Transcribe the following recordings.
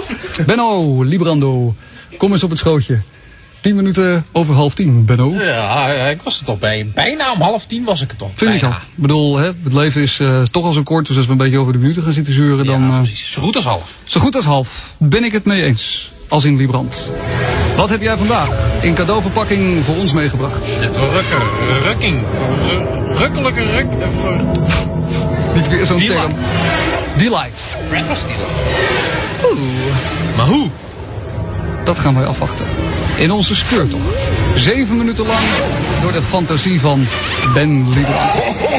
Benno Librando, kom eens op het schootje. 10 minuten over 9:30, Benno. Ja, ik was er toch bij. Bijna om 9:30 was ik er toch. Vind ik al. Ik bedoel, hè, het leven is toch al zo kort, dus als we een beetje over de minuten gaan zitten zeuren, dan... Ja, precies. Zo goed als half. Zo goed als half. Ben ik het mee eens. Als in Librand. Wat heb jij vandaag in cadeauverpakking voor ons meegebracht? De rukkelijke ruk... Niet weer zo'n term. D-Life. Rappers D-Life. Oeh. Maar hoe? Dat gaan wij afwachten. In onze speurtocht. 7 minuten lang door de fantasie van Ben Librand.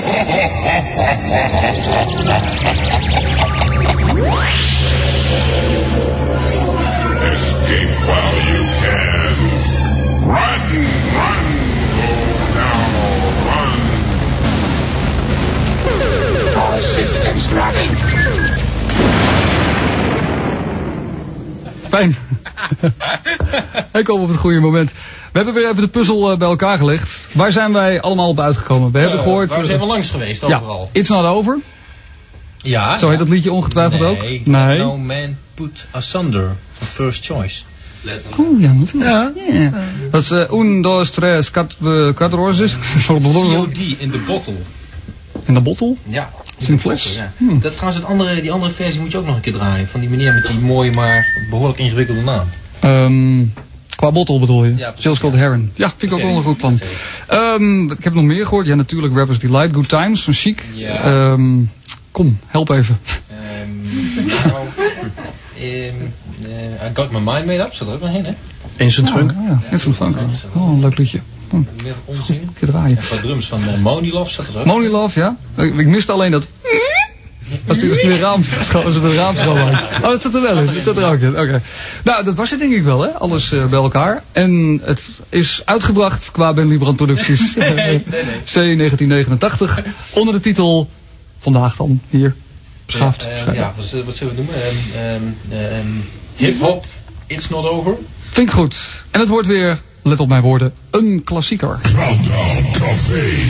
Escape while you can. Run, run, go now, run. All systems running. Fijn. Hij kwam op het goede moment. We hebben weer even de puzzel bij elkaar gelegd. Waar zijn wij allemaal op uitgekomen? We hebben gehoord... Waar zijn we langs geweest, overal? Ja, It's Not Over. Ja. Zo heet dat liedje ongetwijfeld ook? Nee. No Man Put Asunder van First Choice. Oeh, ja, natuurlijk. Ja. Yeah. Dat is 1, 2, 3, 4, 5. COD in the Bottle. In de bottle? Ja. Is in een fles? Ja. Dat trouwens, die andere versie moet je ook nog een keer draaien. Van die meneer met die mooie, maar behoorlijk ingewikkelde naam. Qua bottle bedoel je? Ja, Jill Scott Heron. Ja, vind ik ook wel een goed plan. Ik heb nog meer gehoord. Ja, natuurlijk Rappers Delight, Good Times van Chic. Ja. Kom, help even. I Got My Mind Made Up, zat er ook nog in, hè? Instant Funk. Ja, Instant Funk. Oh, een leuk liedje. Meer onzin. Een keer draaien. En qua drums van Money Love zat er ook. Money Love, ja. Ik miste alleen dat... Als die een raamschool maakt. Oh, dat zit er wel in. Dat zit er ook in. Oké. Nou, dat was het denk ik wel, hè. Alles bij elkaar. En het is uitgebracht qua Ben Librand Producties. Nee. C 1989. Onder de titel... Vandaag dan, hier. Beschaafd. Wat zullen we noemen? Hip-hop, It's Not Over. Vind ik goed. En het wordt weer, let op mijn woorden, een klassieker. Countdown Café.